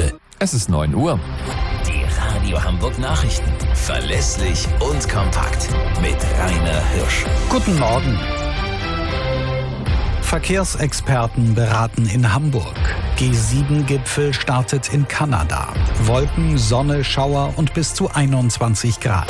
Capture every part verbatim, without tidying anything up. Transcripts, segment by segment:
heute. Es ist neun Uhr. Die Radio Hamburg Nachrichten. Verlässlich und kompakt. Mit Rainer Hirsch. Guten Morgen. Verkehrsexperten beraten in Hamburg. G sieben Gipfel startet in Kanada. Wolken, Sonne, Schauer und bis zu einundzwanzig Grad.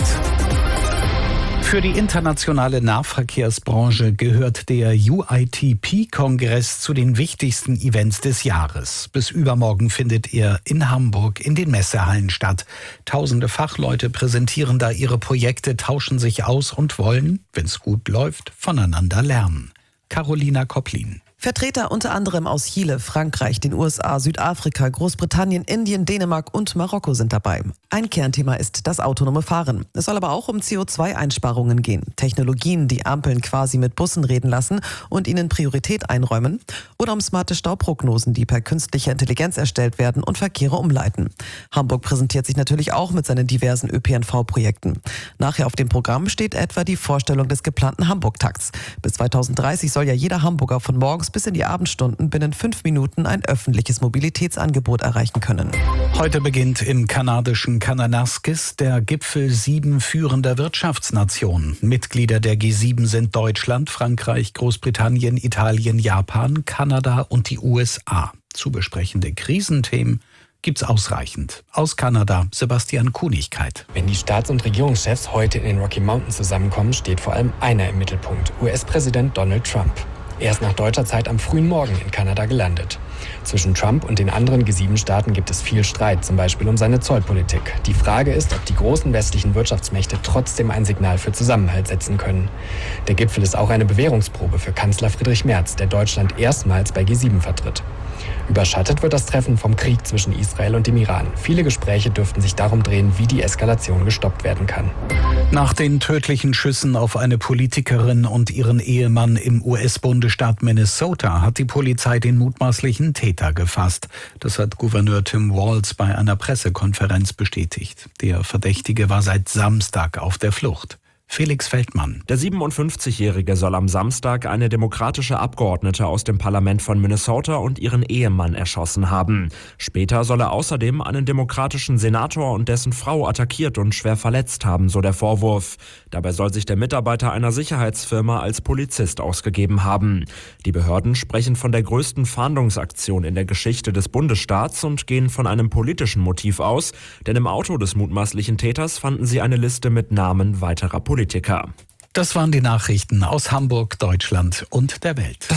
Für die internationale Nahverkehrsbranche gehört der U I T P-Kongress zu den wichtigsten Events des Jahres. Bis übermorgen findet er in Hamburg in den Messehallen statt. Tausende Fachleute präsentieren da ihre Projekte, tauschen sich aus und wollen, wenn es gut läuft, voneinander lernen. Carolina Kopplin. Vertreter unter anderem aus Chile, Frankreich, den U S A, Südafrika, Großbritannien, Indien, Dänemark und Marokko sind dabei. Ein Kernthema ist das autonome Fahren. Es soll aber auch um C O zwei Einsparungen gehen. Technologien, die Ampeln quasi mit Bussen reden lassen und ihnen Priorität einräumen. Oder um smarte Stauprognosen, die per künstlicher Intelligenz erstellt werden und Verkehre umleiten. Hamburg präsentiert sich natürlich auch mit seinen diversen Ö P N V-Projekten. Nachher auf dem Programm steht etwa die Vorstellung des geplanten Hamburg-Takts. Bis zweitausenddreißig soll ja jeder Hamburger von morgens bis in die Abendstunden binnen fünf Minuten ein öffentliches Mobilitätsangebot erreichen können. Heute beginnt im kanadischen Kananaskis der Gipfel sieben führender Wirtschaftsnationen. Mitglieder der G sieben sind Deutschland, Frankreich, Großbritannien, Italien, Japan, Kanada und die U S A. Zu besprechende Krisenthemen gibt's ausreichend. Aus Kanada, Sebastian Kunigkeit. Wenn die Staats- und Regierungschefs heute in den Rocky Mountains zusammenkommen, steht vor allem einer im Mittelpunkt: U S-Präsident Donald Trump. Er ist nach deutscher Zeit am frühen Morgen in Kanada gelandet. Zwischen Trump und den anderen G sieben Staaten gibt es viel Streit, zum Beispiel um seine Zollpolitik. Die Frage ist, ob die großen westlichen Wirtschaftsmächte trotzdem ein Signal für Zusammenhalt setzen können. Der Gipfel ist auch eine Bewährungsprobe für Kanzler Friedrich Merz, der Deutschland erstmals bei G sieben vertritt. Überschattet wird das Treffen vom Krieg zwischen Israel und dem Iran. Viele Gespräche dürften sich darum drehen, wie die Eskalation gestoppt werden kann. Nach den tödlichen Schüssen auf eine Politikerin und ihren Ehemann im U S-Bundesstaat Minnesota hat die Polizei den mutmaßlichen Täter gefasst. Das hat Gouverneur Tim Walz bei einer Pressekonferenz bestätigt. Der Verdächtige war seit Samstag auf der Flucht. Felix Feldmann. Der siebenundfünfzigjährige soll am Samstag eine demokratische Abgeordnete aus dem Parlament von Minnesota und ihren Ehemann erschossen haben. Später soll er außerdem einen demokratischen Senator und dessen Frau attackiert und schwer verletzt haben, so der Vorwurf. Dabei soll sich der Mitarbeiter einer Sicherheitsfirma als Polizist ausgegeben haben. Die Behörden sprechen von der größten Fahndungsaktion in der Geschichte des Bundesstaats und gehen von einem politischen Motiv aus, denn im Auto des mutmaßlichen Täters fanden sie eine Liste mit Namen weiterer Politiker. Das waren die Nachrichten aus Hamburg, Deutschland und der Welt.